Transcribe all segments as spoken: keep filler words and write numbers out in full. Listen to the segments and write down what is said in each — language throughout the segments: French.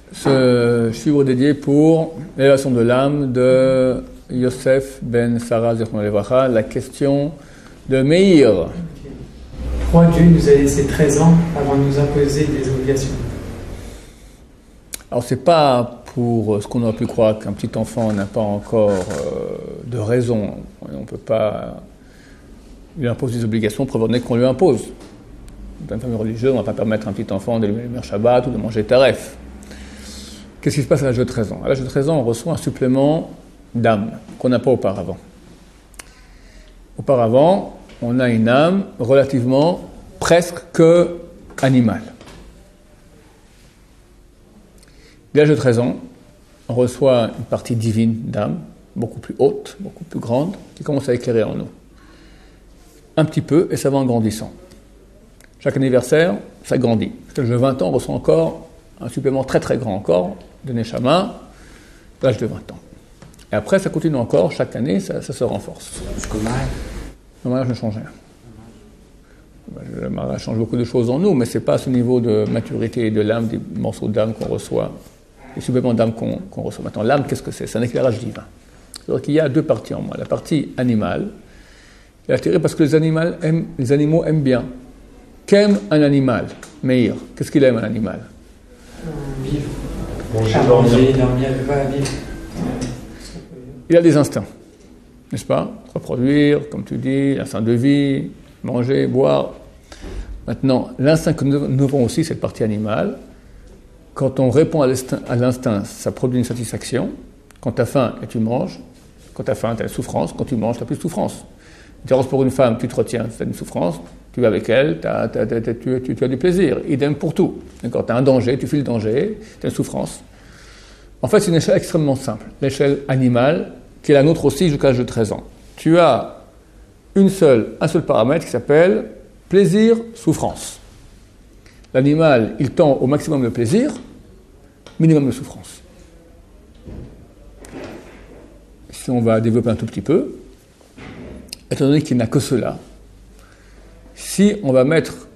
ce chiffre dédié pour l'élévation de l'âme de Yosef ben Sarah Zichrono Livracha, la question de Meir. Pourquoi Dieu nous a laissé treize ans avant de nous imposer des obligations? Alors c'est pas pour ce qu'on aurait pu croire qu'un petit enfant n'a pas encore euh, de raison. On ne peut pas lui imposer des obligations preuve qu'on lui impose. Dans une famille religieuse, on ne va pas permettre à un petit enfant de lui faire Shabbat ou de manger taref. Qu'est-ce qui se passe à l'âge de treize ans? À l'âge de treize ans, on reçoit un supplément d'âme qu'on n'a pas auparavant. Auparavant, on a une âme relativement presque que animale. Dès l'âge de treize ans, on reçoit une partie divine d'âme, beaucoup plus haute, beaucoup plus grande, qui commence à éclairer en nous. Un petit peu, et ça va en grandissant. Chaque anniversaire, ça grandit. Parce que l'âge de vingt ans, on reçoit encore un supplément très très grand encore, de Neshama, à l'âge de vingt ans. Et après, ça continue encore, chaque année, ça, ça se renforce. Jusqu'au mariage. Le mariage ne change rien. Le mariage change beaucoup de choses en nous, mais ce n'est pas à ce niveau de maturité et de l'âme, des morceaux d'âme qu'on reçoit, des suppléments d'âme qu'on, qu'on reçoit. Maintenant, l'âme, qu'est-ce que c'est? C'est un éclairage divin. C'est-à-dire qu'il y a deux parties en moi. La partie animale, elle est attirée parce que les, animaux aiment, les animaux aiment bien. Qu'aime un animal? Meir, qu'est-ce qu'il aime un animal? Vivre. Manger, Manger, dormir, va vivre. Il a des instincts, n'est-ce pas? Se reproduire, comme tu dis, l'instinct de vie, manger, boire. Maintenant, l'instinct que nous avons aussi, cette partie animale, quand on répond à l'instinct, à l'instinct, ça produit une satisfaction. Quand tu as faim et tu manges, quand tu as faim, tu as une souffrance. Quand tu manges, tu n'as plus de souffrance. Tu pour une femme, tu te retiens, tu as une souffrance. Tu vas avec elle, t'as, t'as, t'as, tu, tu, tu as du plaisir. Idem pour tout. D'accord? Tu as un danger, tu fuis le danger, tu as une souffrance. En fait, c'est une échelle extrêmement simple. L'échelle animale, qui est la nôtre aussi jusqu'à l'âge de treize ans. Tu as une seule, un seul paramètre qui s'appelle plaisir, souffrance. L'animal, il tend au maximum de plaisir, minimum de souffrance. Si on va développer un tout petit peu, étant donné qu'il n'a que cela, si on va mettre,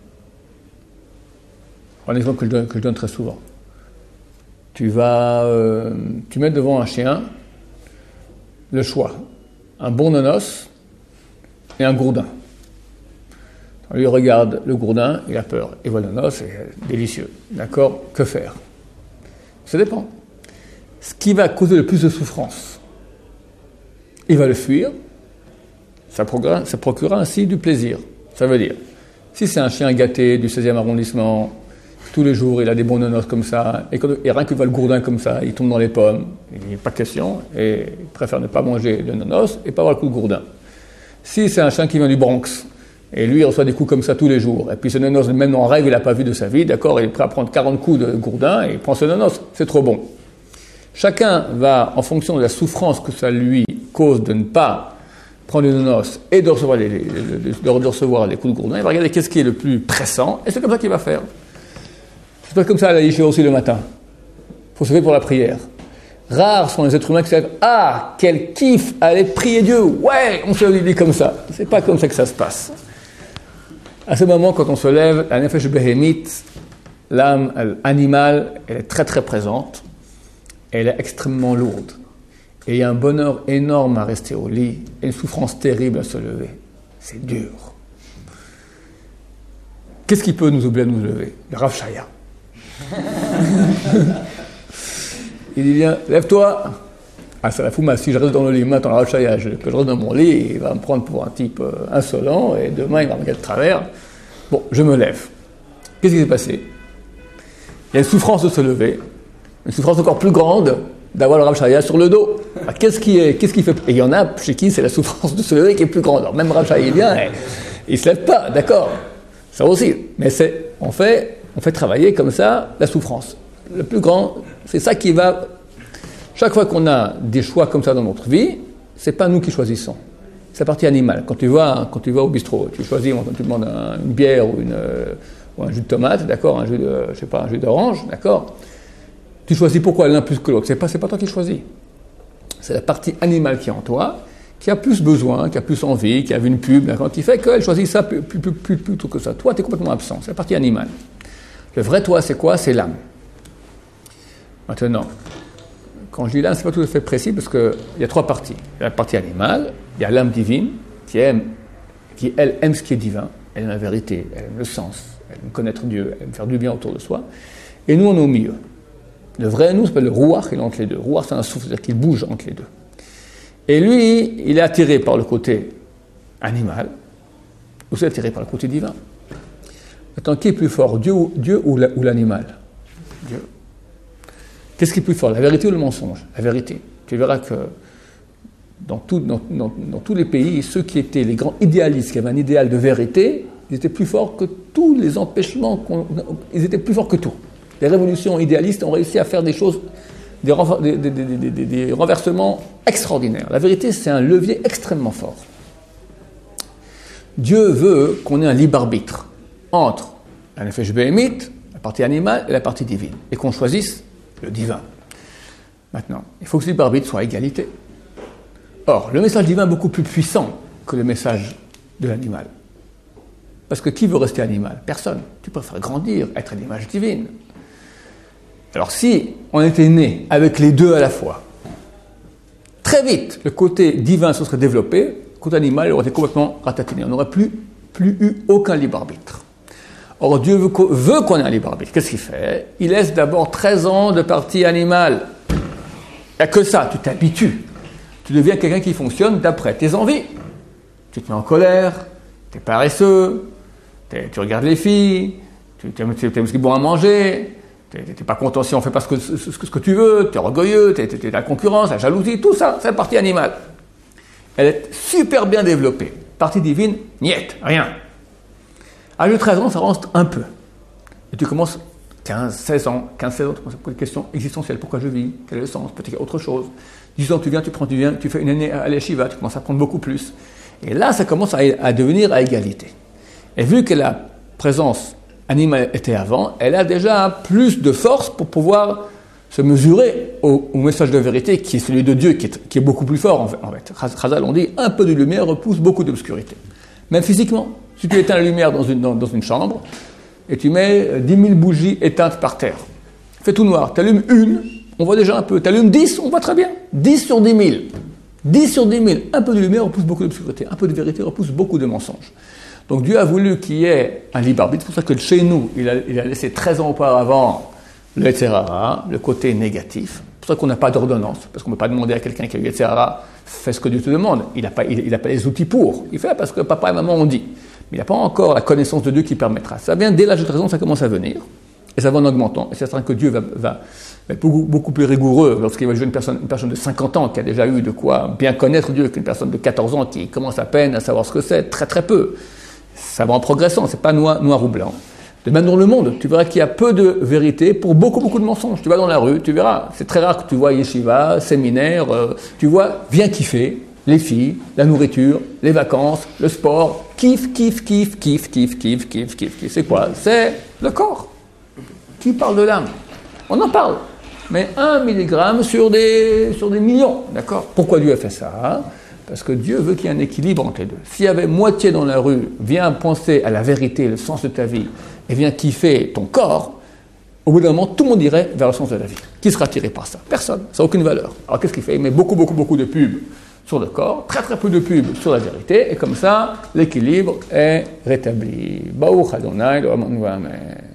un exemple que je donne, que je donne très souvent, tu vas, euh, tu mets devant un chien le choix, un bon nonos et un gourdin. On lui regarde le gourdin, il a peur, il voit le nonos, c'est délicieux. D'accord? Que faire? Ça dépend. Ce qui va causer le plus de souffrance, il va le fuir, ça procurera, ça procurera ainsi du plaisir. Ça veut dire, si c'est un chien gâté du seizième arrondissement, tous les jours il a des bons nonos comme ça, et, quand, et rien qu'il voit le gourdin comme ça, il tombe dans les pommes, il n'y a pas question, et il préfère ne pas manger le nonos et pas avoir le coup de gourdin. Si c'est un chien qui vient du Bronx, et lui il reçoit des coups comme ça tous les jours, et puis ce nonos, même en rêve, il n'a pas vu de sa vie, d'accord, il est prêt à prendre quarante coups de gourdin, et il prend ce nonos, c'est trop bon. Chacun va, en fonction de la souffrance que ça lui cause de ne pas prendre les nonos et de recevoir les, les, les, de recevoir les coups de gourdin, il va regarder qu'est-ce qui est le plus pressant, et c'est comme ça qu'il va faire. C'est pas comme ça à la Yeshiva aussi le matin. Il faut se lever pour la prière. Rares sont les êtres humains qui disent « Ah, quel kiff, allez prier Dieu, ouais, on se dit comme ça ». C'est pas comme ça que ça se passe. À ce moment, quand on se lève, la nefesh behemite, l'âme animale, elle est très très présente, elle est extrêmement lourde. Et il y a un bonheur énorme à rester au lit, et une souffrance terrible à se lever. C'est dur. Qu'est-ce qui peut nous obliger à nous lever? Le Rav Shaya. Il dit bien, lève-toi. Ah, ça la fout, si je reste dans le lit, maintenant, le Rav Shaya, je, que je reste dans mon lit, il va me prendre pour un type euh, insolent, et demain, il va me regarder de travers. Bon, je me lève. Qu'est-ce qui s'est passé? Il y a une souffrance de se lever, une souffrance encore plus grande d'avoir le Rav Shaya sur le dos. Alors, qu'est-ce qui est, qu'est-ce qui fait? Et il y en a chez qui c'est la souffrance de se lever qui est plus grande. Alors même Rav Shaya, il vient, et, il ne se lève pas, d'accord? Ça aussi. Mais c'est, on fait, on fait travailler comme ça la souffrance. Le plus grand, c'est ça qui va. Chaque fois qu'on a des choix comme ça dans notre vie, c'est pas nous qui choisissons. C'est la partie animale. Quand tu vas, quand tu vas au bistrot, tu choisis, quand tu demandes un, une bière ou, une, euh, ou un jus de tomate, d'accord, un jus de, je sais pas, un jus d'orange, d'accord. Tu choisis pourquoi l'un plus que l'autre. C'est pas, c'est pas toi qui choisis. C'est la partie animale qui est en toi, qui a plus besoin, qui a plus envie, qui a vu une pub, d'accord, qui fait qu'elle choisit ça plus, plus, plus, plus, plutôt que ça. Toi, tu es complètement absent. C'est la partie animale. Le vrai toi, c'est quoi? C'est l'âme. Maintenant, quand je dis l'âme, ce n'est pas tout à fait précis parce qu'il y a trois parties. Il y a la partie animale, il y a l'âme divine qui aime, qui elle aime ce qui est divin, elle aime la vérité, elle aime le sens, elle aime connaître Dieu, elle aime faire du bien autour de soi. Et nous, on est au milieu. Le vrai nous, c'est le rouach, il est entre les deux. Rouach, c'est un souffle, c'est-à-dire qu'il bouge entre les deux. Et lui, il est attiré par le côté animal, aussi attiré par le côté divin. Maintenant, qui est plus fort, Dieu ou, Dieu ou, la, ou l'animal? Dieu. Qu'est-ce qui est plus fort, la vérité ou le mensonge? La vérité. Tu verras que dans, tout, dans, dans, dans tous les pays, ceux qui étaient les grands idéalistes, qui avaient un idéal de vérité, ils étaient plus forts que tous les empêchements, qu'on, ils étaient plus forts que tout. Les révolutions idéalistes ont réussi à faire des choses, des, renver, des, des, des, des, des renversements extraordinaires. La vérité, c'est un levier extrêmement fort. Dieu veut qu'on ait un libre arbitre entre la nefesh béhémite, la partie animale et la partie divine, et qu'on choisisse le divin. Maintenant, il faut que ce libre arbitre soit à égalité. Or, le message divin est beaucoup plus puissant que le message de l'animal. Parce que qui veut rester animal? Personne. Tu préfères grandir, être à l'image divine. Alors si on était né avec les deux à la fois, très vite, le côté divin se serait développé, le côté animal il aurait été complètement ratatiné. On n'aurait plus, plus eu aucun libre arbitre. Or, Dieu veut, veut qu'on ait un libre arbitre. Qu'est-ce qu'il fait? Il laisse d'abord treize ans de partie animale. Il n'y a que ça, tu t'habitues. Tu deviens quelqu'un qui fonctionne d'après tes envies. Tu te mets en colère, tu es paresseux, t'es, tu regardes les filles, tu aimes ce qui est bon à manger, tu n'es pas content si on ne fait pas ce que, ce, ce que tu veux, tu es orgueilleux, tu es la concurrence, la jalousie, tout ça, c'est la partie animale. Elle est super bien développée. Partie divine, niet, rien. À l'âge de treize ans, ça rentre un peu. Et tu commences quinze, seize ans, quinze, seize ans, tu commences à poser des questions existentielles. Pourquoi je vis? Quel est le sens? Peut-être qu'il y a autre chose. dix ans, tu viens, tu prends, tu viens, tu fais une année à l'Yeshiva, tu commences à prendre beaucoup plus. Et là, ça commence à, à devenir à égalité. Et vu que la présence animale était avant, elle a déjà plus de force pour pouvoir se mesurer au, au message de vérité qui est celui de Dieu, qui est, qui est beaucoup plus fort en fait. En fait. Chazal, on dit, un peu de lumière repousse beaucoup d'obscurité. Même physiquement. Si tu éteins la lumière dans une, dans, dans une chambre, et tu mets dix mille bougies éteintes par terre, fait tout noir, tu allumes une, on voit déjà un peu, tu allumes dix, on voit très bien, dix sur dix mille. dix sur dix mille, un peu de lumière repousse beaucoup d'obscurité, un peu de vérité repousse beaucoup de mensonges. Donc Dieu a voulu qu'il y ait un libre arbitre, c'est pour ça que chez nous, il a, il a laissé treize ans auparavant le Yetzirah, le côté négatif. C'est pour ça qu'on n'a pas d'ordonnance, parce qu'on ne peut pas demander à quelqu'un qui a eu le Yetzirah, fais ce que Dieu te demande. Il n'a pas, il, il a pas les outils pour. Il fait parce que papa et maman ont dit. Mais il n'a pas encore la connaissance de Dieu qui permettra. Ça vient dès l'âge de treize ans, ça commence à venir, et ça va en augmentant. Et c'est certain que Dieu va, va, va être beaucoup, beaucoup plus rigoureux lorsqu'il va jouer une personne, une personne de cinquante ans qui a déjà eu de quoi bien connaître Dieu qu'une personne de quatorze ans qui commence à peine à savoir ce que c'est, très très peu. Ça va en progressant, c'est pas noir, noir ou blanc. De même dans le monde, tu verras qu'il y a peu de vérité pour beaucoup, beaucoup de mensonges. Tu vas dans la rue, tu verras, c'est très rare que tu vois yeshiva, séminaire, euh, tu vois, viens kiffer, les filles, la nourriture, les vacances, le sport, kiff, kiff, kiff, kiff, kiff, kiff, kiff, kiff, kiff. C'est quoi? C'est le corps. Qui parle de l'âme? On en parle, mais un milligramme sur des, sur des millions, d'accord? Pourquoi Dieu a fait ça? Parce que Dieu veut qu'il y ait un équilibre entre les deux. S'il y avait moitié dans la rue, viens penser à la vérité, le sens de ta vie, et viens kiffer ton corps, au bout d'un moment, tout le monde irait vers le sens de la vie. Qui sera attiré par ça? Personne. Ça n'a aucune valeur. Alors qu'est-ce qu'il fait? Il met beaucoup, beaucoup, beaucoup de pubs sur le corps, très, très peu de pubs sur la vérité, et comme ça, l'équilibre est rétabli. Baruch Adonai, Amen.